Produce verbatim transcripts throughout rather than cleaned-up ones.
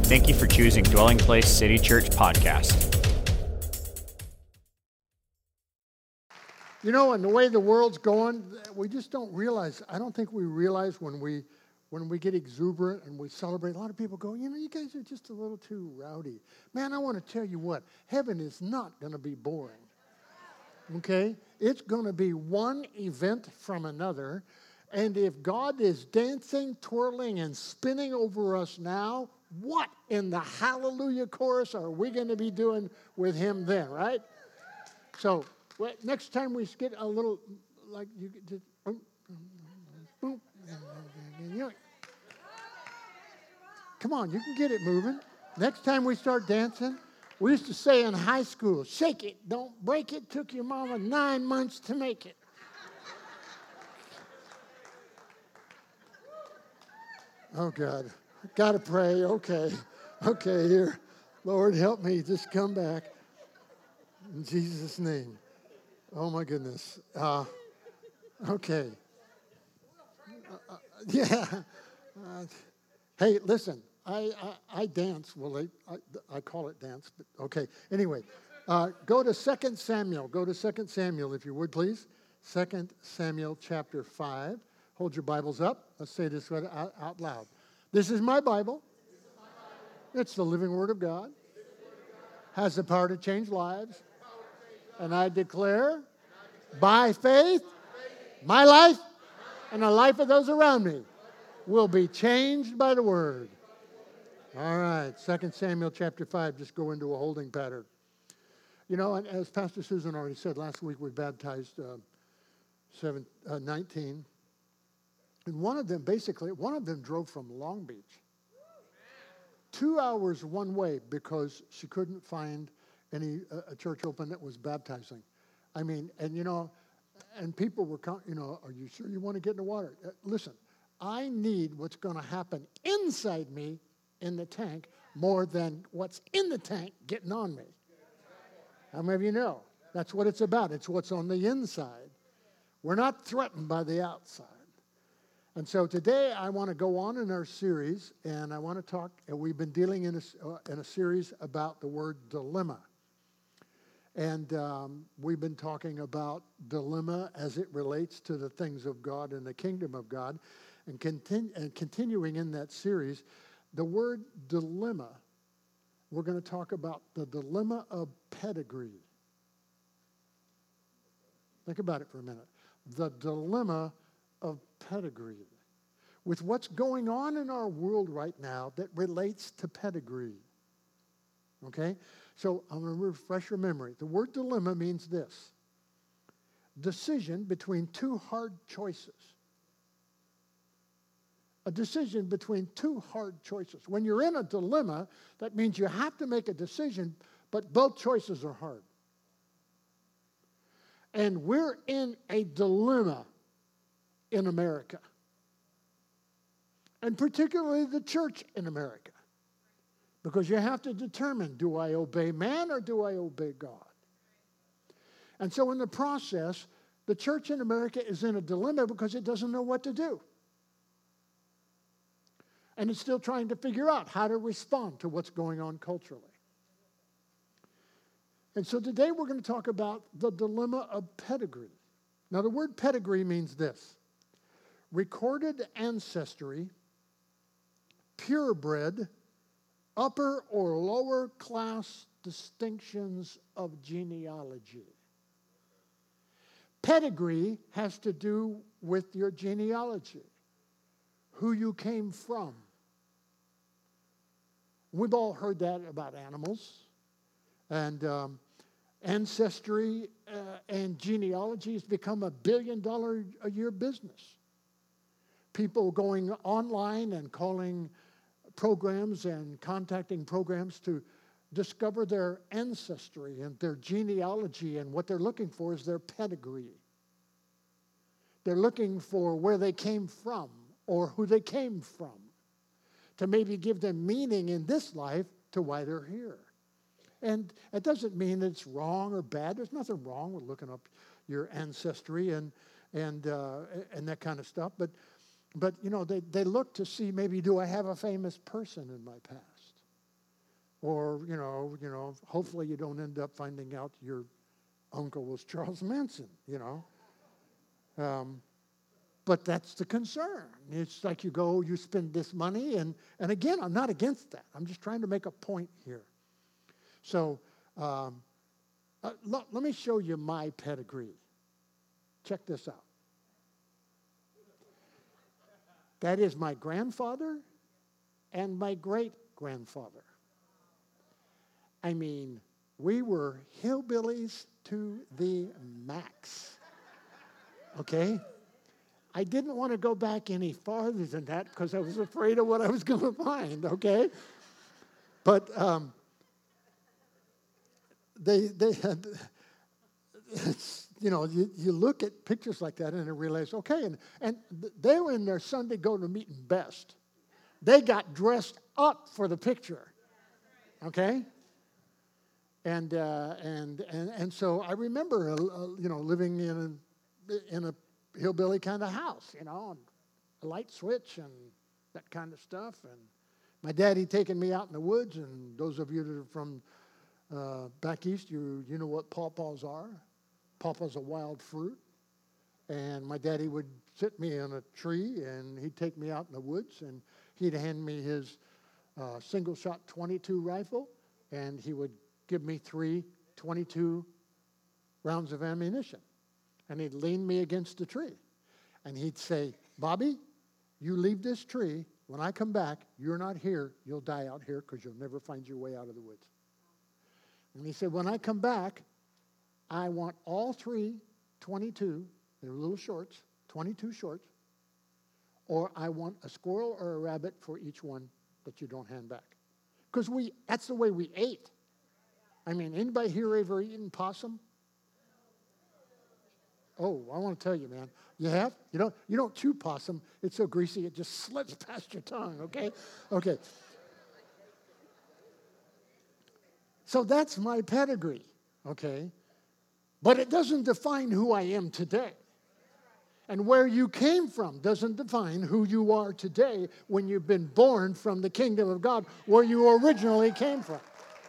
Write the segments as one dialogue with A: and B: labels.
A: Thank you for choosing Dwelling Place City Church Podcast.
B: You know, and the way the world's going, we just don't realize, I don't think we realize when we when we get exuberant and we celebrate, a lot of people go, you know, you guys are just a little too rowdy. Man, I want to tell you what, heaven is not going to be boring, okay? It's going to be one event from another, and if God is dancing, twirling, and spinning over us now, what in the hallelujah chorus are we going to be doing with him then, right? So, well, next time we get a little, like, you just, boom, boom, you know, come on, you can get it moving. Next time we start dancing, we used to say in high school, shake it, don't break it. Took your mama nine months to make it. Oh, God. Got to pray. Okay. Okay, here. Lord, help me. Just come back. In Jesus' name. Oh, my goodness. Uh, okay. Uh, uh, yeah. Uh, hey, listen. I, I, I dance. Well, I, I, I call it dance, but okay. Anyway, uh, go to Second Samuel. Go to Second Samuel, if you would, please. Second Samuel chapter five. Hold your Bibles up. Let's say this out, out loud. This is my Bible. It's the living Word of God. Has the power to change lives. And I declare, by faith, my life and the life of those around me will be changed by the Word. All right, Second Samuel chapter five, just go into a holding pattern. You know, and as Pastor Susan already said, last week we baptized uh, seven, uh, nineteen. And one of them, basically, one of them drove from Long Beach. Two hours one way because she couldn't find any uh, a church open that was baptizing. I mean, and you know, and people were, you know, are you sure you want to get in the water? Uh, listen, I need what's going to happen inside me in the tank more than what's in the tank getting on me. How many of you know? That's what it's about. It's what's on the inside. We're not threatened by the outside. And so today I want to go on in our series, and I want to talk, and we've been dealing in a, uh, in a series about the word dilemma. And um, we've been talking about dilemma as it relates to the things of God and the kingdom of God. And, continu- and continuing in that series, the word dilemma, we're going to talk about the dilemma of pedigree. Think about it for a minute. The dilemma of pedigree. With what's going on in our world right now that relates to pedigree. Okay? So I'm going to refresh your memory. The word dilemma means this. Decision between two hard choices. A decision between two hard choices. When you're in a dilemma, that means you have to make a decision, but both choices are hard. And we're in a dilemma in America. And particularly the church in America. Because you have to determine, do I obey man or do I obey God? And so in the process, the church in America is in a dilemma because it doesn't know what to do. And it's still trying to figure out how to respond to what's going on culturally. And so today we're going to talk about the dilemma of pedigree. Now the word pedigree means this. Recorded ancestry, purebred, upper or lower class distinctions of genealogy. Pedigree has to do with your genealogy, who you came from. We've all heard that about animals. And um, ancestry uh, and genealogy has become a billion dollar a year business. People going online and calling programs and contacting programs to discover their ancestry and their genealogy, and what they're looking for is their pedigree. They're looking for where they came from or who they came from to maybe give them meaning in this life to why they're here. And it doesn't mean that it's wrong or bad. There's nothing wrong with looking up your ancestry and and uh, and that kind of stuff. But But, you know, they, they look to see maybe, do I have a famous person in my past? Or, you know, you know, hopefully you don't end up finding out your uncle was Charles Manson, you know. Um, but that's the concern. It's like you go, you spend this money, and, and again, I'm not against that. I'm just trying to make a point here. So um, uh, l- let me show you my pedigree. Check this out. That is my grandfather and my great-grandfather. I mean, we were hillbillies to the max. Okay? I didn't want to go back any farther than that because I was afraid of what I was going to find, okay? But um, they, they had, it's, you know, you, you look at pictures like that and you realize, okay, and, and they were in their Sunday go-to-meeting best. They got dressed up for the picture, okay? And, uh, and and and so I remember, uh, uh, you know, living in a, in a hillbilly kind of house, you know, and a light switch and that kind of stuff. And my daddy taking me out in the woods. And those of you that are from uh, back east, you you know what pawpaws are. Pawpaws are wild fruit. And my daddy would sit me in a tree, and he'd take me out in the woods, and he'd hand me his uh, single-shot twenty-two rifle, and he would give me three twenty-two rounds of ammunition. And he'd lean me against a tree. And he'd say, Bobby, you leave this tree. When I come back, you're not here. You'll die out here because you'll never find your way out of the woods. And he said, when I come back, I want all three twenty-two, they're little shorts, twenty-two shorts, or I want a squirrel or a rabbit for each one that you don't hand back. Because we that's the way we ate. I mean, anybody here ever eaten possum? Oh, I want to tell you, man. You have? You don't, you don't chew possum. It's so greasy, it just slips past your tongue, okay? Okay. So that's my pedigree, okay? But it doesn't define who I am today. And where you came from doesn't define who you are today when you've been born from the kingdom of God, where you originally came from.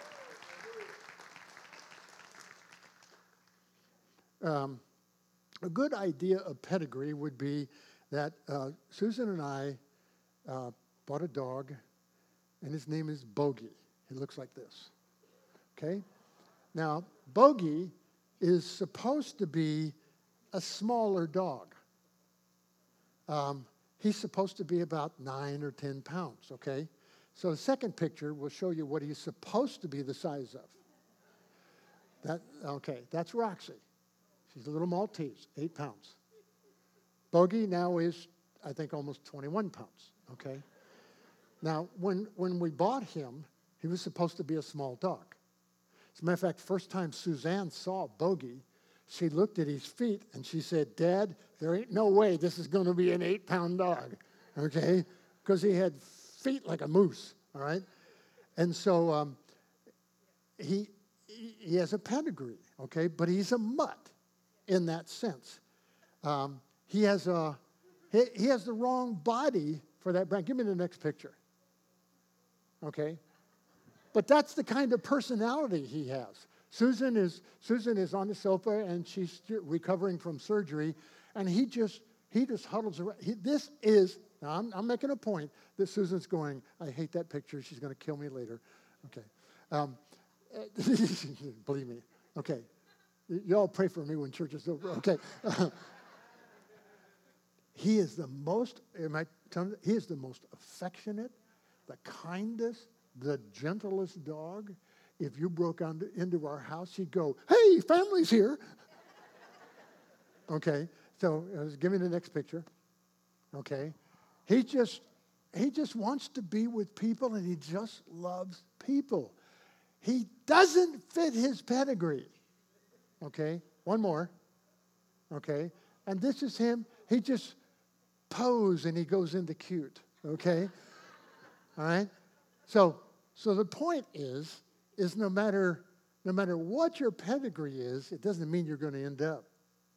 B: Um, a good idea of pedigree would be that uh, Susan and I uh, bought a dog, and his name is Bogey. He looks like this. Okay? Now, Bogey is supposed to be a smaller dog. Um, he's supposed to be about nine or ten pounds, okay? So the second picture will show you what he's supposed to be the size of. That, okay, that's Roxy. She's a little Maltese, eight pounds. Bogey now is, I think, almost twenty-one pounds, okay? Now, when, when we bought him, he was supposed to be a small dog. As a matter of fact, first time Suzanne saw Bogey, she looked at his feet and she said, Dad, there ain't no way this is going to be an eight-pound dog, okay? Because he had feet like a moose, all right? And so um, he, he has a pedigree, okay? But he's a mutt in that sense. Um, he has a he, he has the wrong body for that brand. Give me the next picture, okay? But that's the kind of personality he has. Susan is Susan is on the sofa and she's recovering from surgery, and he just he just huddles around. He, this is now I'm, I'm making a point that Susan's going, I hate that picture. She's going to kill me later. Okay, um, believe me. Okay, y'all pray for me when church is over. Okay, he is the most. Am I telling you, he is the most affectionate, the kindest, the gentlest dog. If you broke on, into our house, he'd go, hey, family's here. Okay, so uh, give me the next picture. Okay, he just he just wants to be with people, and he just loves people. He doesn't fit his pedigree. Okay, one more. Okay, and this is him. He just pose, and he goes into cute. Okay, all right. So so the point is. is no matter no matter what your pedigree is, it doesn't mean you're going to end up.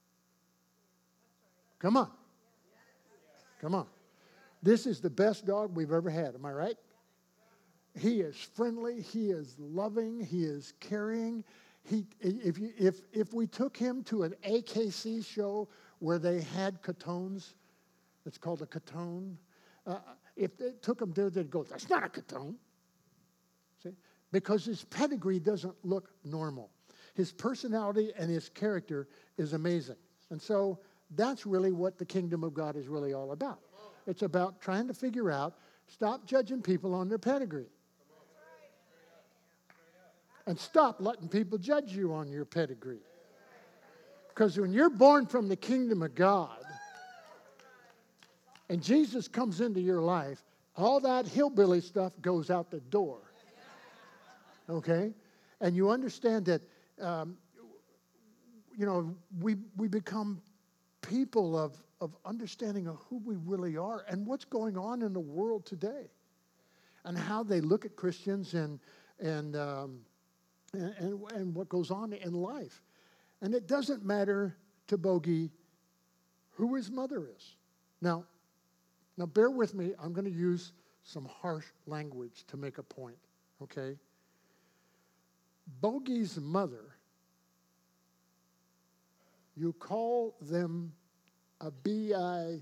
B: Come on. Come on. This is the best dog we've ever had. Am I right? He is friendly. He is loving. He is caring. He, if, you, if, if we took him to an A K C show where they had katones, it's called a katone. Uh, if they took him there, they'd go, that's not a katone. See? Because his pedigree doesn't look normal. His personality and his character is amazing. And so that's really what the kingdom of God is really all about. It's about trying to figure out, stop judging people on their pedigree. And stop letting people judge you on your pedigree. Because when you're born from the kingdom of God, and Jesus comes into your life, all that hillbilly stuff goes out the door. Okay? And you understand that, um, you know, we we become people of, of understanding of who we really are and what's going on in the world today. And how they look at Christians and and um, and, and, and what goes on in life. And it doesn't matter to Bogey who his mother is. Now, now bear with me. I'm going to use some harsh language to make a point, okay? Bogey's mother, you call them a B I.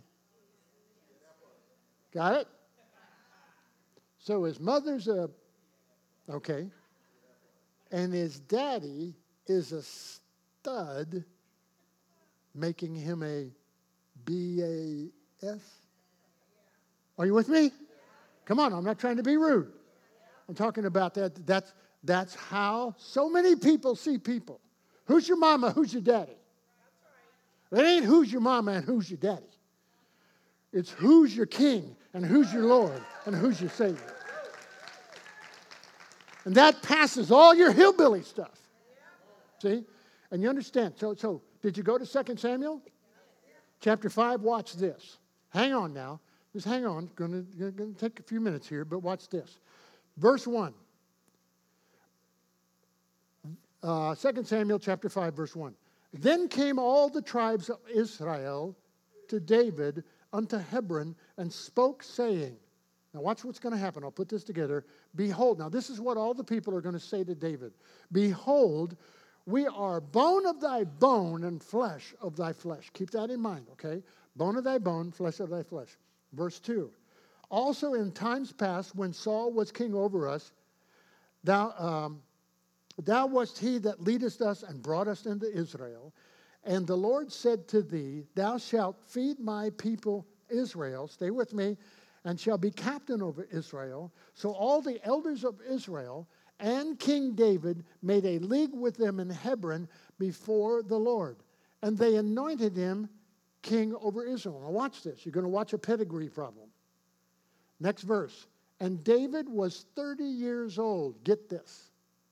B: Got it? So his mother's a, okay, and his daddy is a stud, making him a B A S. Are you with me? Come on, I'm not trying to be rude. I'm talking about that. That's, that's how so many people see people. Who's your mama? Who's your daddy? It ain't who's your mama and who's your daddy. It's who's your king and who's your Lord and who's your Savior. And that passes all your hillbilly stuff. See? And you understand. So, so did you go to Second Samuel? Chapter five, watch this. Hang on now. Just hang on. Going to take a few minutes here, but watch this. Verse one. Uh, Second Samuel chapter five, verse one. Then came all the tribes of Israel to David unto Hebron and spoke, saying, now watch what's going to happen. I'll put this together. Behold, now this is what all the people are going to say to David. Behold, we are bone of thy bone and flesh of thy flesh. Keep that in mind, okay? Bone of thy bone, flesh of thy flesh. Verse two. Also in times past, when Saul was king over us, thou, um, thou wast he that leadest us and brought us into Israel. And the Lord said to thee, thou shalt feed my people Israel. Stay with me. And shall be captain over Israel. So all the elders of Israel and King David made a league with them in Hebron before the Lord. And they anointed him king over Israel. Now watch this. You're going to watch a pedigree problem. Next verse. And David was thirty years old. Get this.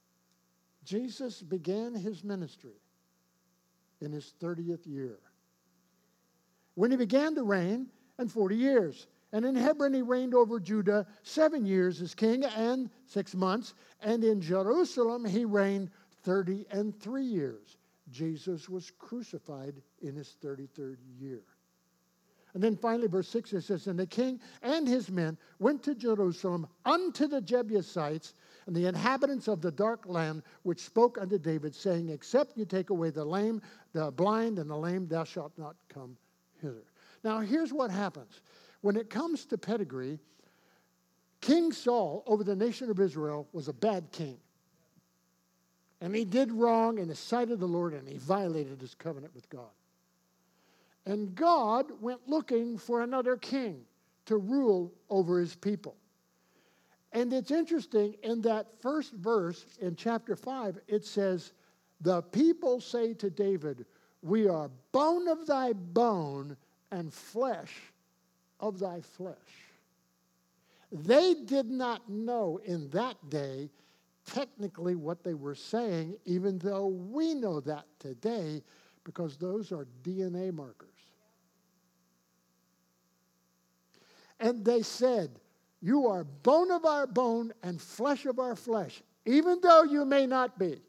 B: Jesus began his ministry in his thirtieth year. When he began to reign, and forty years. And in Hebron he reigned over Judah seven years as king and six months. And in Jerusalem he reigned thirty and three years. Jesus was crucified in his thirty-third year. And then finally, verse six, it says, and the king and his men went to Jerusalem unto the Jebusites and the inhabitants of the dark land, which spoke unto David, saying, except you take away the lame, the blind, and the lame, thou shalt not come hither. Now here's what happens. When it comes to pedigree, King Saul over the nation of Israel was a bad king. And he did wrong in the sight of the Lord, and he violated his covenant with God. And God went looking for another king to rule over his people. And it's interesting, in that first verse in chapter five, it says, the people say to David, we are bone of thy bone and flesh of thy flesh. They did not know in that day technically what they were saying, even though we know that today, because those are D N A markers. And they said, you are bone of our bone and flesh of our flesh, even though you may not be.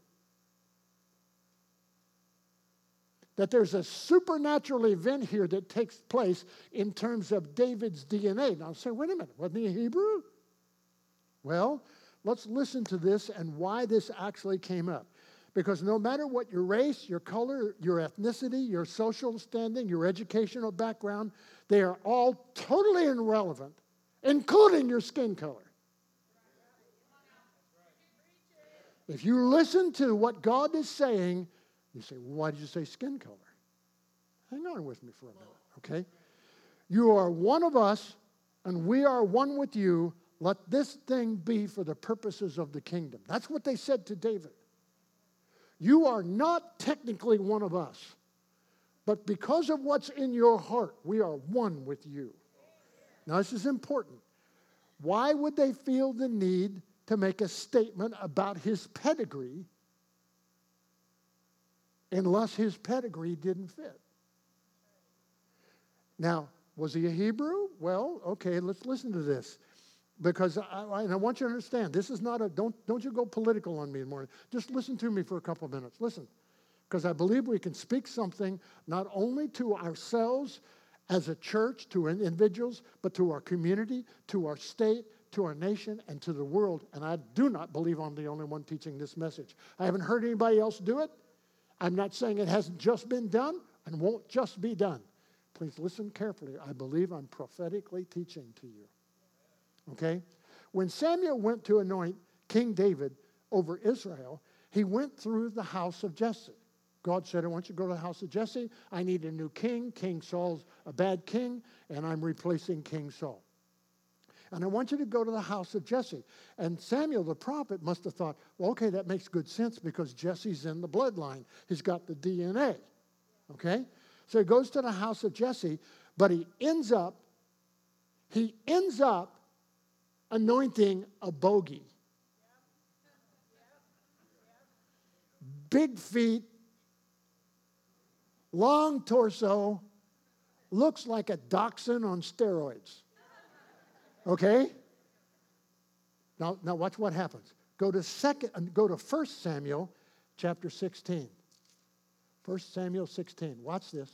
B: That there's a supernatural event here that takes place in terms of David's D N A. Now say, wait a minute, wasn't he a Hebrew? Well, let's listen to this and why this actually came up. Because no matter what your race, your color, your ethnicity, your social standing, your educational background, they are all totally irrelevant, including your skin color. If you listen to what God is saying, you say, well, why did you say skin color? Hang on with me for a minute, okay? You are one of us, and we are one with you. Let this thing be for the purposes of the kingdom. That's what they said to David. You are not technically one of us, but because of what's in your heart, we are one with you. Now, this is important. Why would they feel the need to make a statement about his pedigree unless his pedigree didn't fit? Now, was he a Hebrew? Well, okay, let's listen to this. Because I, and I want you to understand, this is not a, don't, don't you go political on me in the morning. Just listen to me for a couple of minutes. Listen. Because I believe we can speak something not only to ourselves as a church, to individuals, but to our community, to our state, to our nation, and to the world. And I do not believe I'm the only one teaching this message. I haven't heard anybody else do it. I'm not saying it hasn't just been done and won't just be done. Please listen carefully. I believe I'm prophetically teaching to you. Okay? When Samuel went to anoint King David over Israel, he went through the house of Jesse. God said, I want you to go to the house of Jesse. I need a new king. King Saul's a bad king, and I'm replacing King Saul. And I want you to go to the house of Jesse. And Samuel the prophet must have thought, well, okay, that makes good sense because Jesse's in the bloodline. He's got the D N A. Okay? So he goes to the house of Jesse, but he ends up, he ends up anointing a bogey. Big feet, long torso, looks like a dachshund on steroids. Okay? Now, now watch what happens. Go to second, go to First Samuel chapter sixteen. First Samuel sixteen. Watch this.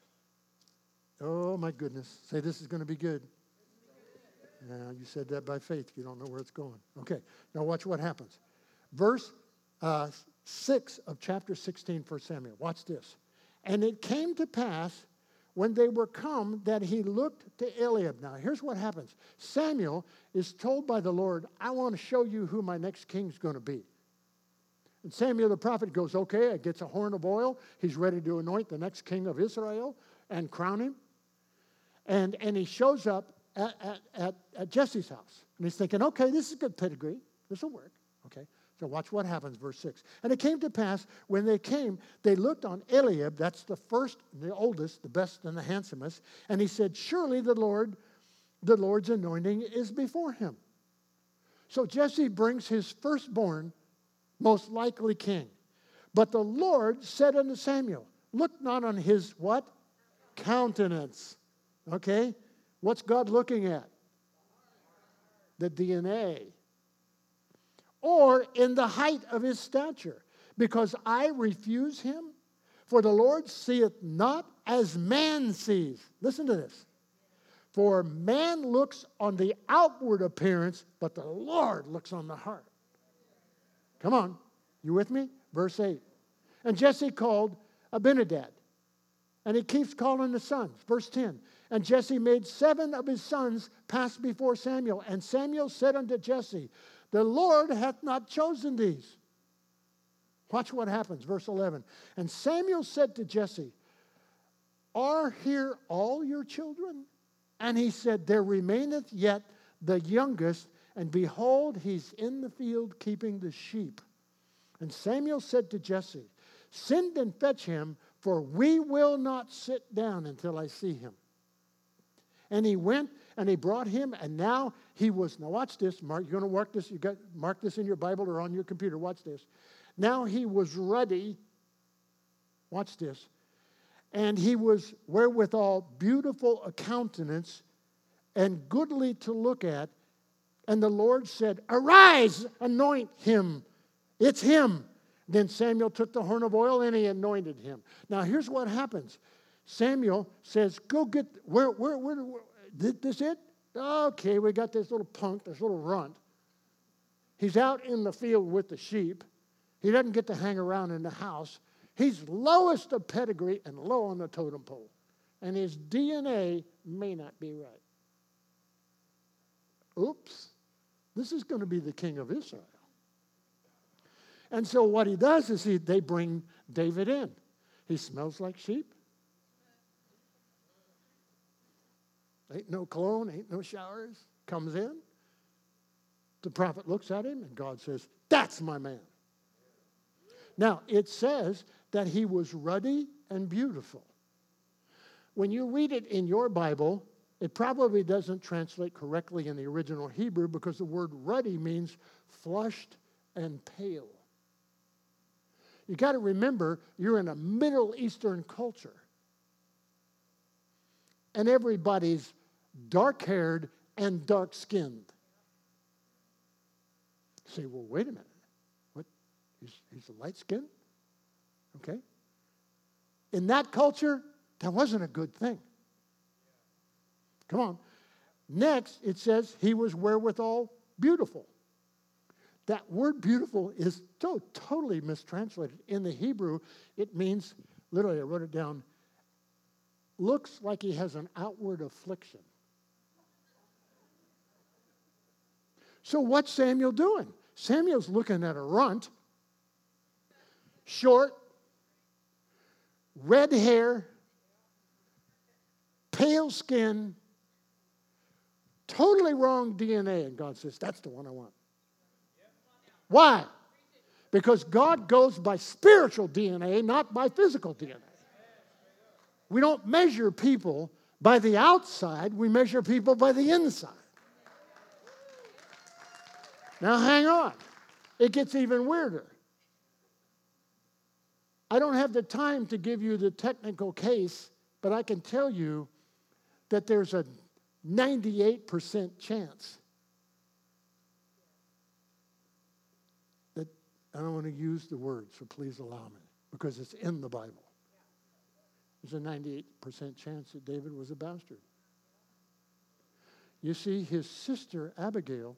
B: Oh my goodness. Say this is going to be good. Now, you said that by faith. You don't know where it's going. Okay. Now watch what happens. Verse uh, six of chapter sixteen, First Samuel. Watch this. And it came to pass when they were come that he looked to Eliab. Now, here's what happens. Samuel is told by the Lord, I want to show you who my next king's going to be. And Samuel the prophet goes, okay, gets a horn of oil. He's ready to anoint the next king of Israel and crown him. And, and he shows up at, at, at, at Jesse's house. And he's thinking, okay, this is good pedigree. This will work. Okay, so watch what happens, verse six. And it came to pass, when they came, they looked on Eliab, that's the first, the oldest, the best, and the handsomest. And he said, surely the Lord, the Lord's anointing is before him. So Jesse brings his firstborn, most likely king. But the Lord said unto Samuel, look not on his what? Countenance. Okay? What's God looking at? The D N A. Or in the height of his stature, because I refuse him. For the Lord seeth not as man sees. Listen to this. For man looks on the outward appearance, but the Lord looks on the heart. Come on. You with me? Verse eight. And Jesse called Abinadab. And he keeps calling the sons. Verse ten. And Jesse made seven of his sons pass before Samuel. And Samuel said unto Jesse, the Lord hath not chosen these. Watch what happens. Verse eleven. And Samuel said to Jesse, are here all your children? And he said, there remaineth yet the youngest, and behold, he's in the field keeping the sheep. And Samuel said to Jesse, send and fetch him, for we will not sit down until I see him. And he went and he brought him, and now he was, now watch this, Mark, you're going to mark this, you got mark this in your Bible or on your computer, watch this. Now he was ready, watch this, and he was wherewithal beautiful a countenance and goodly to look at. And the Lord said, arise, anoint him. It's him. Then Samuel took the horn of oil and he anointed him. Now here's what happens. Samuel says, go get, where, where, where, where this it? Okay, we got this little punk, this little runt. He's out in the field with the sheep. He doesn't get to hang around in the house. He's lowest of pedigree and low on the totem pole. And his D N A may not be right. Oops. This is going to be the king of Israel. And so what he does is he, they bring David in. He smells like sheep. Ain't no cologne, ain't no showers. Comes in. The prophet looks at him and God says, that's my man. Now, it says that he was ruddy and beautiful. When you read it in your Bible, it probably doesn't translate correctly in the original Hebrew because the word ruddy means flushed and pale. You got to remember, you're in a Middle Eastern culture. And everybody's dark-haired and dark-skinned. You say, well, wait a minute. What? He's, he's a light-skinned? Okay. In that culture, that wasn't a good thing. Come on. Next, it says he was wherewithal beautiful. That word beautiful is so totally mistranslated. In the Hebrew, it means, literally, I wrote it down, looks like he has an outward affliction. So what's Samuel doing? Samuel's looking at a runt, short, red hair, pale skin, totally wrong D N A. And God says, that's the one I want. Why? Because God goes by spiritual D N A, not by physical D N A. We don't measure people by the outside. We measure people by the inside. Now, hang on. It gets even weirder. I don't have the time to give you the technical case, but I can tell you that there's a ninety-eight percent chance that, I don't want to use the word, so please allow me, because it's in the Bible. There's a ninety-eight percent chance that David was a bastard. You see, his sister Abigail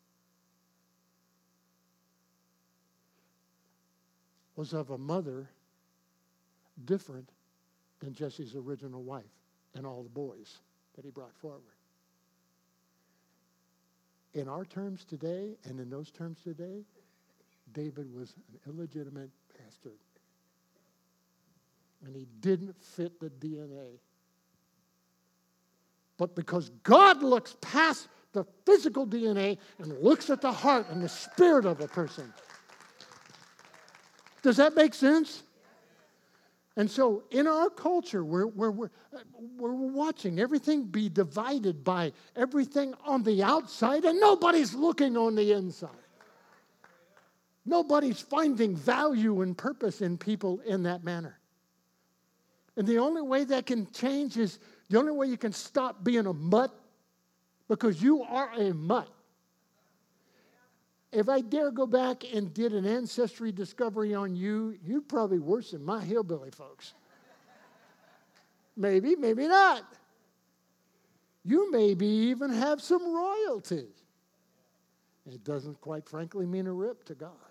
B: was of a mother different than Jesse's original wife and all the boys that he brought forward. In our terms today, and in those terms today, David was an illegitimate bastard. And he didn't fit the D N A. But because God looks past the physical D N A and looks at the heart and the spirit of a person. Does that make sense? And so in our culture, we're, we're, we're, we're watching everything be divided by everything on the outside, and nobody's looking on the inside. Nobody's finding value and purpose in people in that manner. And the only way that can change is, the only way you can stop being a mutt, because you are a mutt. If I dare go back and did an ancestry discovery on you, you're probably worse than my hillbilly folks. Maybe, maybe not. You maybe even have some royalty. It doesn't, quite frankly, mean a rip to God.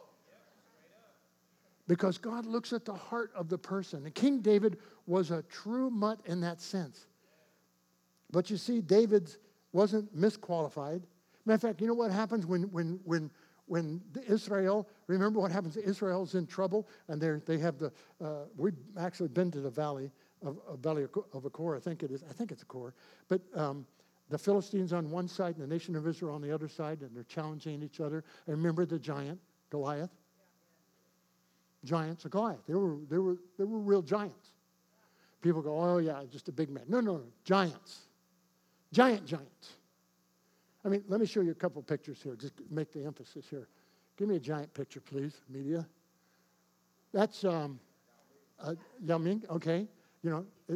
B: Because God looks at the heart of the person. And King David was a true mutt in that sense. But you see, David wasn't misqualified. Matter of fact, you know what happens when when when when Israel, remember what happens? Israel's in trouble, and they they have the, uh, we've actually been to the valley of, of Valley of Achor, I think it is, I think it's Achor, but um, the Philistines on one side and the nation of Israel on the other side, and they're challenging each other. And remember the giant, Goliath? Giants of Goliath. They were, they were, they were real giants. People go, oh yeah, just a big man. No, no, no, giants. Giant giants. I mean, let me show you a couple pictures here. Just make the emphasis here. Give me a giant picture, please, media. That's um, uh, Yao Ming, okay. You know, it,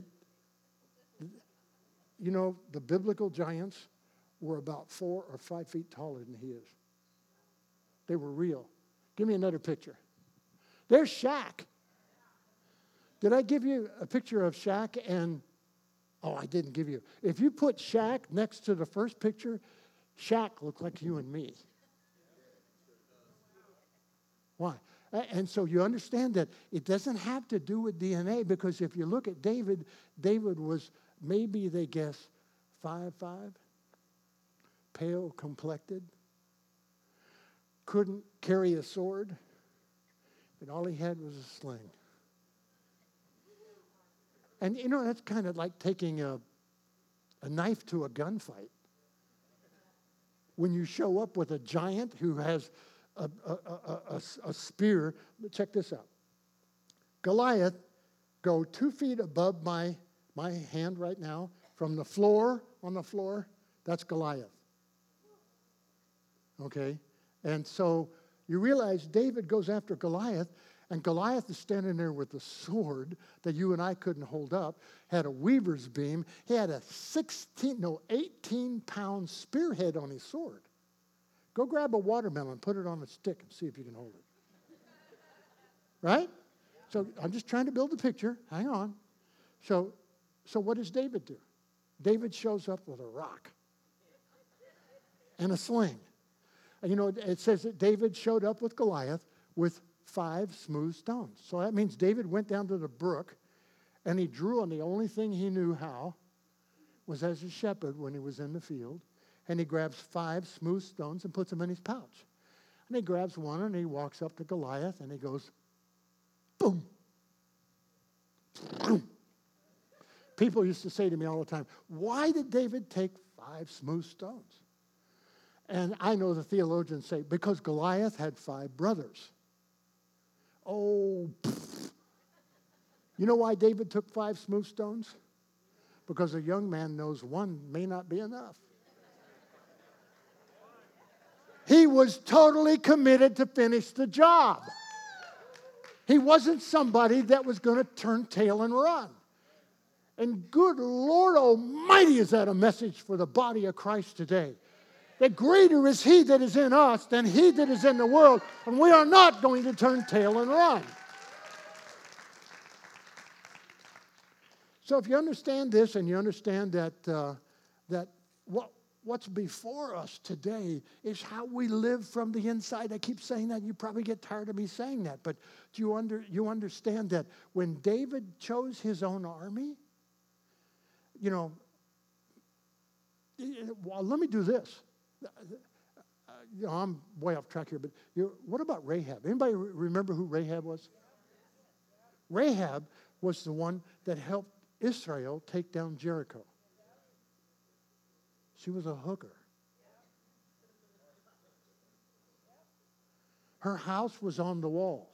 B: you know, the biblical giants were about four or five feet taller than he is. They were real. Give me another picture. There's Shaq. Did I give you a picture of Shaq and, oh, I didn't give you. If you put Shaq next to the first picture, Shaq looked like you and me. Why? And so you understand that it doesn't have to do with D N A, because if you look at David, David was maybe, they guess, five five, pale complected, couldn't carry a sword, and all he had was a sling. And you know, that's kind of like taking a, a knife to a gunfight. When you show up with a giant who has a, a, a, a, a spear, check this out. Goliath, go two feet above my, my hand right now, from the floor, on the floor, that's Goliath. Okay? And so you realize David goes after Goliath, and Goliath is standing there with a sword that you and I couldn't hold up, had a weaver's beam. He had a sixteen, no, eighteen-pound spearhead on his sword. Go grab a watermelon, put it on a stick, and see if you can hold it. Right? So I'm just trying to build a picture. Hang on. So, so what does David do? David shows up with a rock and a sling. And you know, it says that David showed up with Goliath with five smooth stones. So that means David went down to the brook and he drew on the only thing he knew how, was as a shepherd when he was in the field. And he grabs five smooth stones and puts them in his pouch. And he grabs one and he walks up to Goliath and he goes, boom. Boom. People used to say to me all the time, why did David take five smooth stones? And I know the theologians say, because Goliath had five brothers. Oh, pfft. You know why David took five smooth stones? Because a young man knows one may not be enough. He was totally committed to finish the job. He wasn't somebody that was going to turn tail and run. And good Lord Almighty, is that a message for the body of Christ today? That greater is He that is in us than he that is in the world, and we are not going to turn tail and run. So if you understand this, and you understand that uh, that what what's before us today is how we live from the inside. I keep saying that. You probably get tired of me saying that, but do you under you understand that when David chose his own army, you know, well, let me do this. You know, I'm way off track here, but you know, what about Rahab? Anybody remember who Rahab was? Rahab was the one that helped Israel take down Jericho. She was a hooker. Her house was on the wall.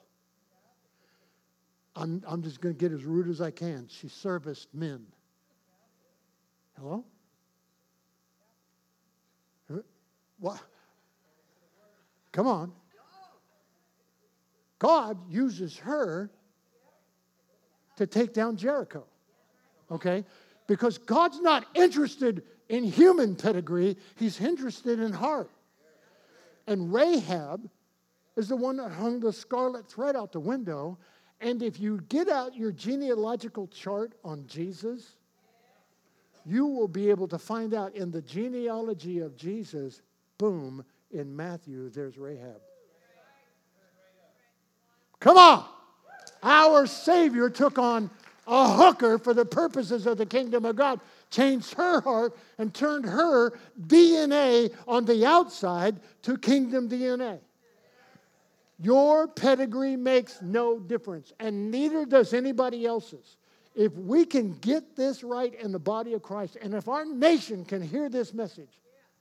B: I'm, I'm just going to get as rude as I can. She serviced men. Hello? What? Come on. God uses her to take down Jericho. Okay? Because God's not interested in human pedigree. He's interested in heart. And Rahab is the one that hung the scarlet thread out the window. And if you get out your genealogical chart on Jesus, you will be able to find out in the genealogy of Jesus, boom, in Matthew, there's Rahab. Come on. Our Savior took on a hooker for the purposes of the kingdom of God, changed her heart and turned her D N A on the outside to kingdom D N A. Your pedigree makes no difference, and neither does anybody else's. If we can get this right in the body of Christ, and if our nation can hear this message,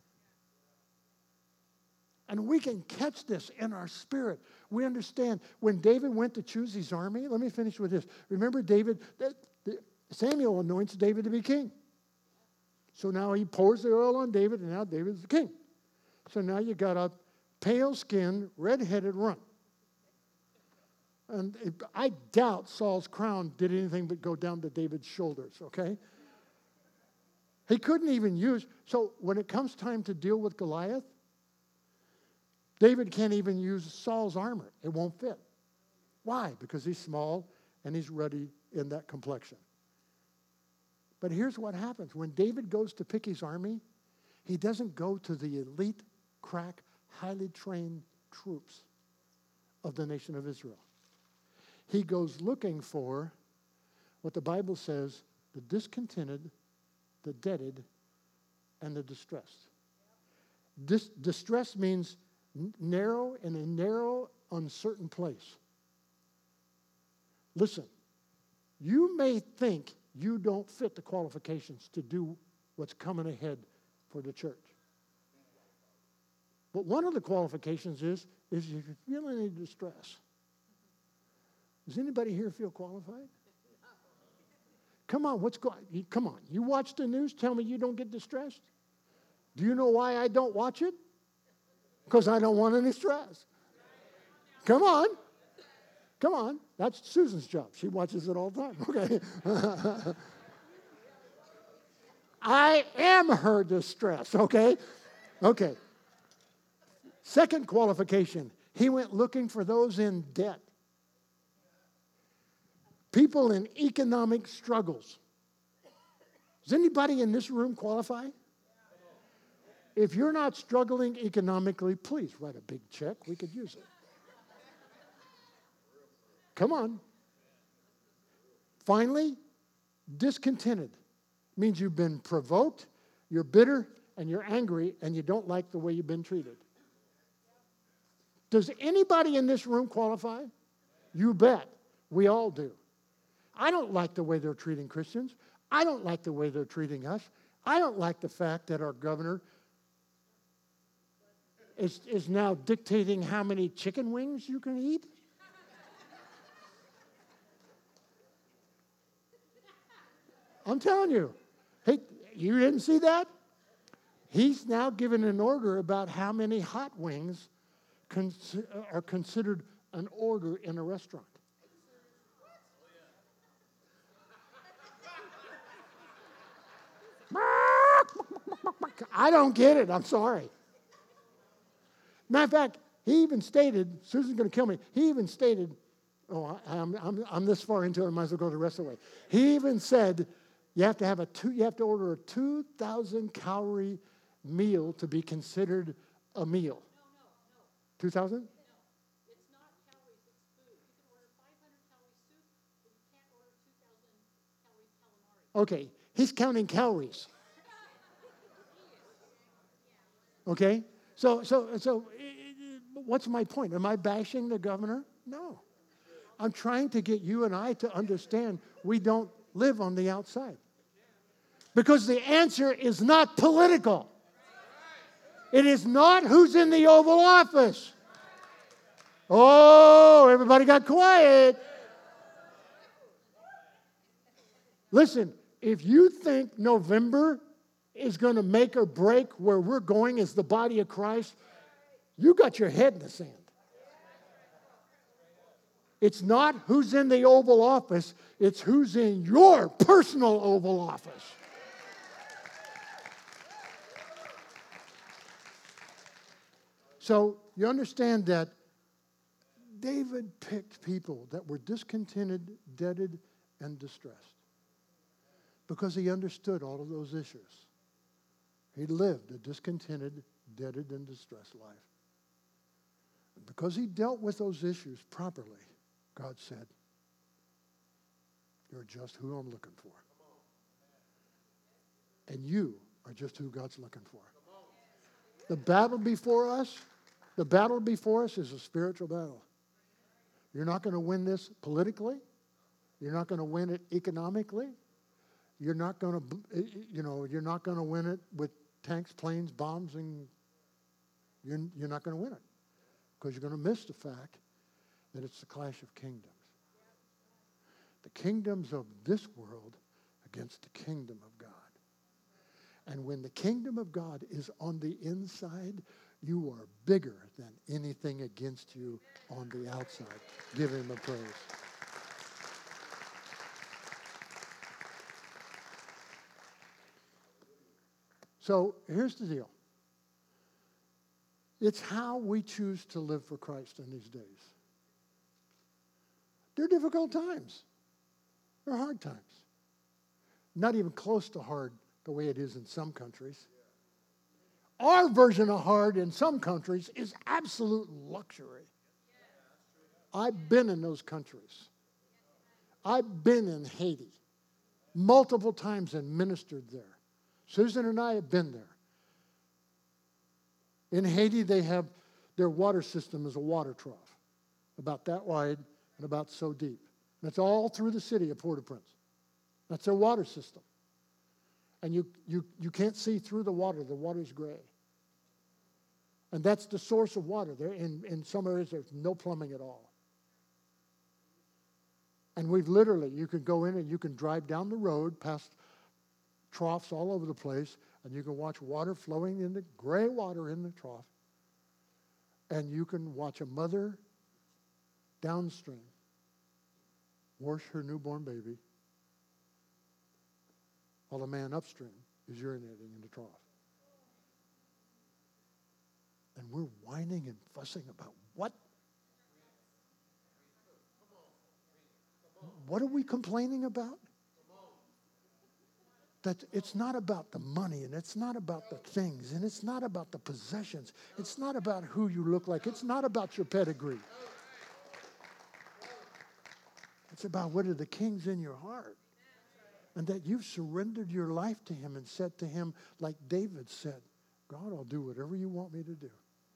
B: and we can catch this in our spirit. We understand when David went to choose his army. Let me finish with this. Remember David, Samuel anoints David to be king. So now he pours the oil on David, and now David's the king. So now you got a pale-skinned, red-headed runt. And it, I doubt Saul's crown did anything but go down to David's shoulders, okay? He couldn't even use, so when it comes time to deal with Goliath, David can't even use Saul's armor. It won't fit. Why? Because he's small and he's ruddy in that complexion. But here's what happens. When David goes to pick his army, he doesn't go to the elite, crack, highly trained troops of the nation of Israel. He goes looking for what the Bible says, the discontented, the deaded, and the distressed. Dis- distress means n- narrow, in a narrow, uncertain place. Listen, you may think you don't fit the qualifications to do what's coming ahead for the church. But one of the qualifications is, is if you feel any distress. Does anybody here feel qualified? Come on, what's going on? Come on, you watch the news, tell me you don't get distressed? Do you know why I don't watch it? Because I don't want any stress. Come on. Come on. That's Susan's job. She watches it all the time. Okay. I am her distress, okay? Okay. Second qualification, he went looking for those in debt. People in economic struggles. Does anybody in this room qualify? If you're not struggling economically, please write a big check. We could use it. Come on. Finally, discontented means you've been provoked, you're bitter, and you're angry, and you don't like the way you've been treated. Does anybody in this room qualify? You bet. We all do. I don't like the way they're treating Christians. I don't like the way they're treating us. I don't like the fact that our governor is, is now dictating how many chicken wings you can eat. I'm telling you. Hey, you didn't see that? He's now given an order about how many hot wings cons- are considered an order in a restaurant. I don't get it. I'm sorry. Matter of fact, he even stated, Susan's going to kill me. He even stated, oh, I'm, I'm, I'm this far into it, I might as well go the rest of the way. He even said, you have to have a two, you have to order a two thousand calorie meal to be considered a meal. No, no, no. two thousand? No, it's not calories, it's food. You can order five hundred calorie soup, but you can't order two thousand calorie calamari. Okay, he's counting calories. Okay? So, so, so, what's my point? Am I bashing the governor? No. I'm trying to get you and I to understand we don't live on the outside. Because the answer is not political. It is not who's in the Oval Office. Oh, everybody got quiet. Listen, if you think November is going to make or break where we're going as the body of Christ, you got your head in the sand. It's not who's in the Oval Office, it's who's in your personal Oval Office. So you understand that David picked people that were discontented, deaded, and distressed because he understood all of those issues. He lived a discontented, deaded, and distressed life. And because he dealt with those issues properly, God said, you're just who I'm looking for. And you are just who God's looking for. The battle before us, the battle before us is a spiritual battle. You're not going to win this politically. You're not going to win it economically. You're not going to, you know, you're not going to win it with tanks, planes, bombs, and you're, you're not going to win it because you're going to miss the fact that it's the clash of kingdoms. The kingdoms of this world against the kingdom of God. And when the kingdom of God is on the inside, you are bigger than anything against you on the outside. Give him a praise. So here's the deal. It's how we choose to live for Christ in these days. They're difficult times. They're hard times. Not even close to hard the way it is in some countries. Our version of hard in some countries is absolute luxury. I've been in those countries. I've been in Haiti multiple times and ministered there. Susan and I have been there. In Haiti, they have their water system is a water trough, about that wide and about so deep. And it's all through the city of Port-au-Prince. That's their water system. And you, you, you can't see through the water. The water's gray. And that's the source of water. There in, in some areas, there's no plumbing at all. And we've literally, you can go in and you can drive down the road past troughs all over the place, and you can watch water flowing in the gray water in the trough. And you can watch a mother downstream wash her newborn baby while the man upstream is urinating in the trough. And we're whining and fussing about what? What are we complaining about? That it's not about the money, and it's not about the things, and it's not about the possessions. It's not about who you look like. It's not about your pedigree. It's about what are the kings in your heart. And that you've surrendered your life to him and said to him, like David said, God, I'll do whatever you want me to do.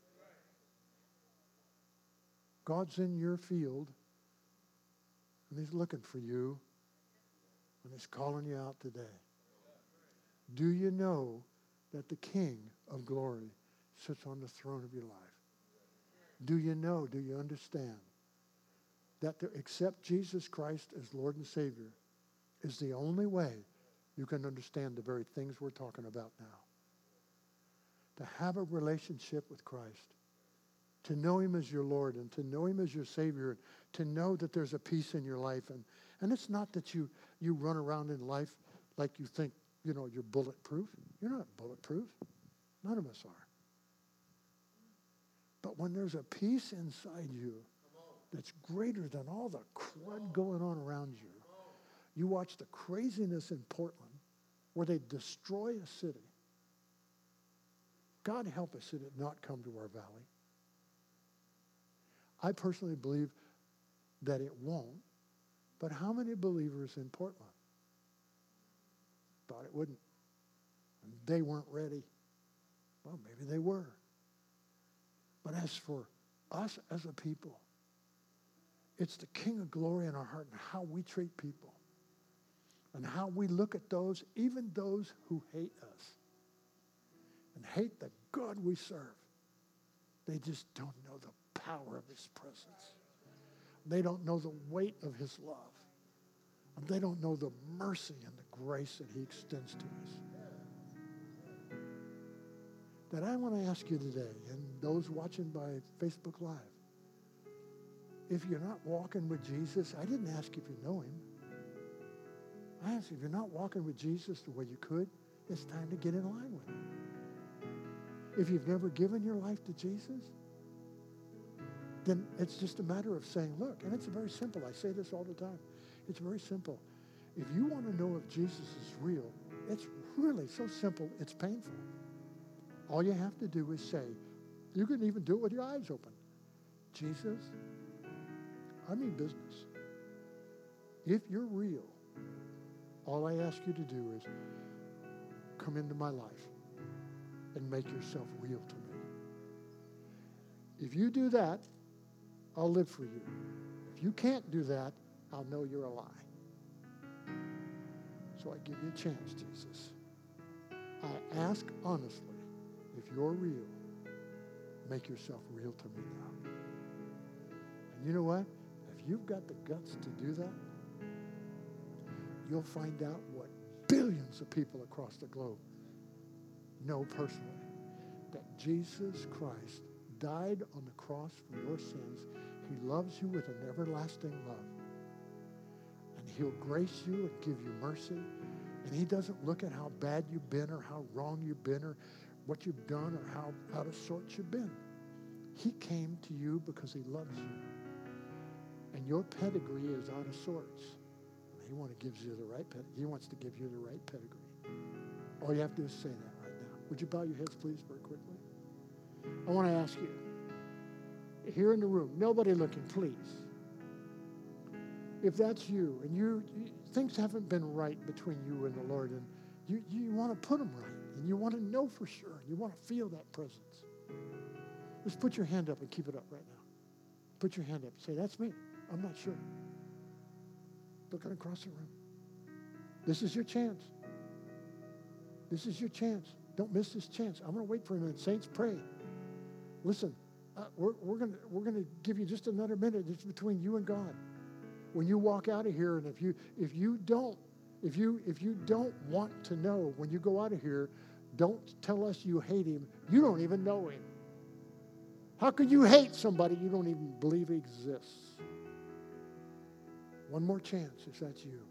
B: God's in your field, and he's looking for you, and he's calling you out today. Do you know that the King of glory sits on the throne of your life? Do you know, do you understand that to accept Jesus Christ as Lord and Savior is the only way you can understand the very things we're talking about now? To have a relationship with Christ, to know him as your Lord and to know him as your Savior, to know that there's a peace in your life. And, and it's not that you, you run around in life like you think, you know, you're bulletproof. You're not bulletproof. None of us are. But when there's a peace inside you that's greater than all the crud going on around you, you watch the craziness in Portland where they destroy a city. God help us that it not come to our valley. I personally believe that it won't. But how many believers in Portland thought it wouldn't? And they weren't ready. Well, maybe they were. But as for us as a people, it's the King of glory in our heart and how we treat people and how we look at those, even those who hate us and hate the God we serve. They just don't know the power of his presence. They don't know the weight of his love. And they don't know the mercy and the grace that he extends to us. That I want to ask you today, and those watching by Facebook Live, if you're not walking with Jesus, I didn't ask if you know him. I asked if you're not walking with Jesus the way you could, it's time to get in line with him. If you've never given your life to Jesus, then it's just a matter of saying, look, and it's very simple. I say this all the time. It's very simple. If you want to know if Jesus is real, it's really so simple, it's painful. All you have to do is say, you can even do it with your eyes open. Jesus, I mean business. If you're real, all I ask you to do is come into my life and make yourself real to me. If you do that, I'll live for you. If you can't do that, I'll know you're a lie. So I give you a chance, Jesus. I ask honestly, if you're real, make yourself real to me now. And you know what? If you've got the guts to do that, you'll find out what billions of people across the globe know personally. That Jesus Christ died on the cross for your sins. He loves you with an everlasting love. And he'll grace you and give you mercy. And he doesn't look at how bad you've been or how wrong you've been or what you've done or how out of sorts you've been. He came to you because he loves you. And your pedigree is out of sorts. And he wants to give you the right pedigree. He wants to give you the right pedigree. All you have to do is say that right now. Would you bow your heads, please, very quickly? I want to ask you, here in the room, nobody looking, please. if that's you and you, you things haven't been right between you and the Lord, and you, you want to put them right, and you want to know for sure, and you want to feel that presence, just put your hand up and keep it up right now. Put your hand up and say, that's me. I'm not sure. Looking across the room. This is your chance. This is your chance. Don't miss this chance. I'm going to wait for a minute. Saints, pray. Listen, uh, we're, we're going we're gonna give you just another minute. It's between you and God. When you walk out of here, and if you if you don't if you if you don't want to know when you go out of here, don't tell us you hate him. You don't even know him. How could you hate somebody you don't even believe exists? One more chance if that's you.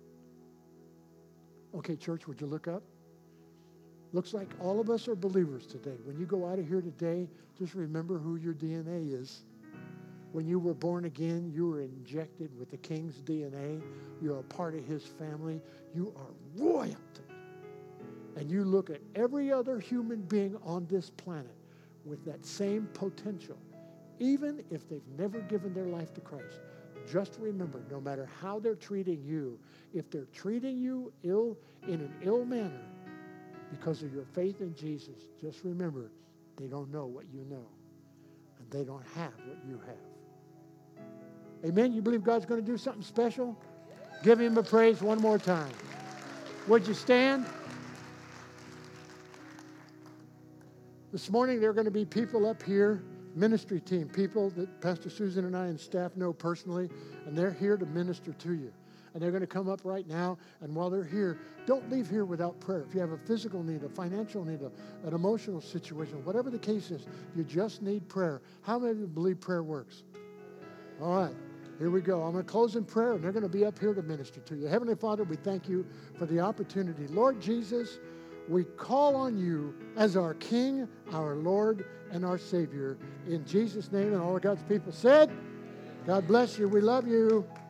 B: Okay, church, would you look up? Looks like all of us are believers today. When you go out of here today, just remember who your D N A is. When you were born again, you were injected with the King's D N A. You're a part of his family. You are royalty. And you look at every other human being on this planet with that same potential, even if they've never given their life to Christ. Just remember, no matter how they're treating you, if they're treating you ill in an ill manner because of your faith in Jesus, just remember, they don't know what you know, and they don't have what you have. Amen? You believe God's going to do something special? Give him a praise one more time. Would you stand? This morning, there are going to be people up here, ministry team, people that Pastor Susan and I and staff know personally, and they're here to minister to you. And they're going to come up right now, and while they're here, don't leave here without prayer. If you have a physical need, a financial need, a, an emotional situation, whatever the case is, you just need prayer. How many of you believe prayer works? All right, here we go. I'm going to close in prayer, and they're going to be up here to minister to you. Heavenly Father, we thank you for the opportunity. Lord Jesus, we call on you as our King, our Lord, and our Savior. In Jesus' name, and all of God's people said, God bless you. We love you.